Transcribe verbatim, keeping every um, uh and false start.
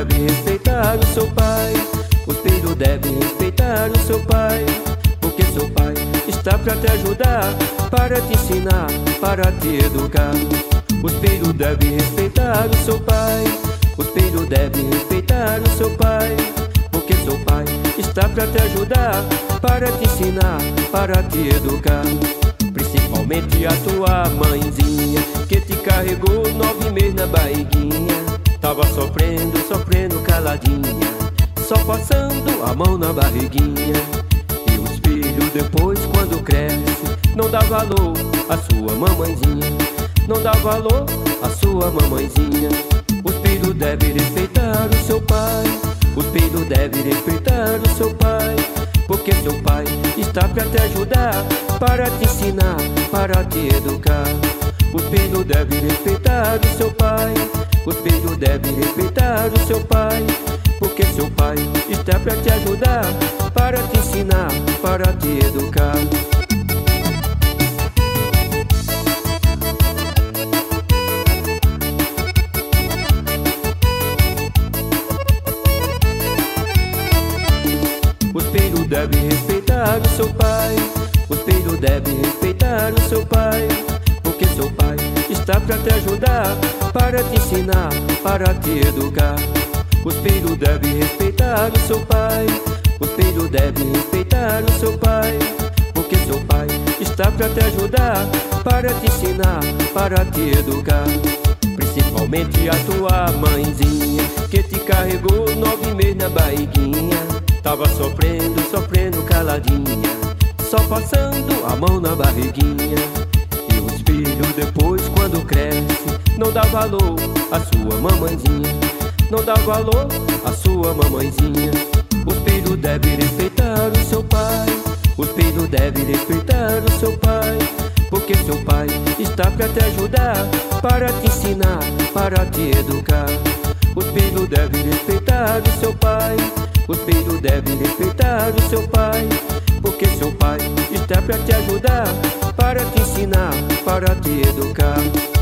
deve respeitar o seu pai. O filho deve respeitar o seu pai, porque seu pai está para te ajudar, para te ensinar, para te educar. Os filhos devem respeitar o seu pai. Os filhos devem respeitar o seu pai, porque seu pai está para te ajudar, para te ensinar, para te educar. Principalmente a tua mãezinha, que te carregou nove meses na barriguinha. Tava sofrendo, sofrendo caladinha, só passando a mão na barriguinha. E os filhos depois, quando cresce, não dá valor à sua mamãezinha, não dá valor à sua mamãezinha. Os filhos devem respeitar o seu pai. Os filhos devem respeitar o seu pai, porque seu pai está para te ajudar, para te ensinar, para te educar. Os filhos devem respeitar o seu pai. Os filhos devem respeitar o seu pai, porque seu pai está para te ajudar, para te ensinar, para te educar. Os filhos devem respeitar o seu pai. Os filhos devem respeitar o seu pai, porque seu pai está para te ajudar, para te ensinar, para te educar. Os filhos devem respeitar o seu pai. Os filhos devem respeitar o seu pai, porque seu pai está para te ajudar, para te ensinar, para te educar. Principalmente a tua mãezinha, que te carregou nove meses na barriguinha. Tava sofrendo, sofrendo caladinha, só passando a mão na barriguinha. E os filhos depois, quando cresce, não dá valor à sua mamãezinha, não dá valor à sua mamãezinha. Os filhos devem respeitar o seu pai. Os filhos devem respeitar o seu pai, porque seu pai está para te ajudar, para te ensinar, para te educar. Os filhos devem respeitar o seu pai. Os filhos devem respeitar o seu pai, porque seu pai está para te ajudar, para te ensinar, para te educar.